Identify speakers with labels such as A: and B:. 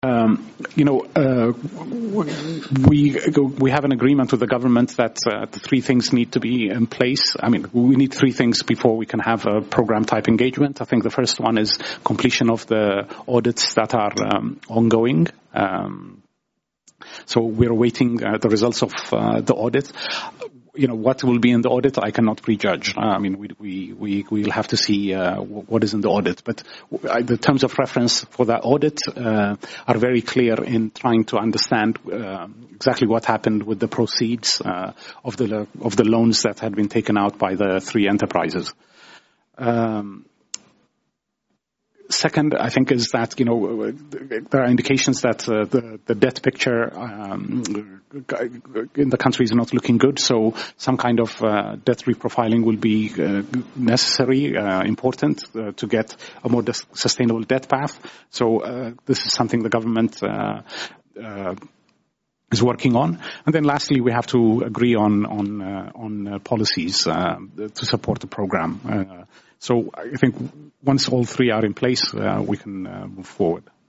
A: We have an agreement with the government that the three things need to be in place. I mean, we need three things before we can have a program-type engagement. I think the first one is completion of the audits that are ongoing. So we're awaiting the results of the audit. What will be in the audit, I cannot prejudge. I mean, we'll have to see what is in the audit. But the terms of reference for that audit are very clear in trying to understand exactly what happened with the proceeds of the loans that had been taken out by the three enterprises. Second, I think, is that, there are indications that the debt picture in the country is not looking good, so some kind of debt reprofiling will be necessary, important to get a more sustainable debt path. So this is something the government is working on. And then lastly, we have to agree on policies to support the program. So I think once all three are in place, we can move forward.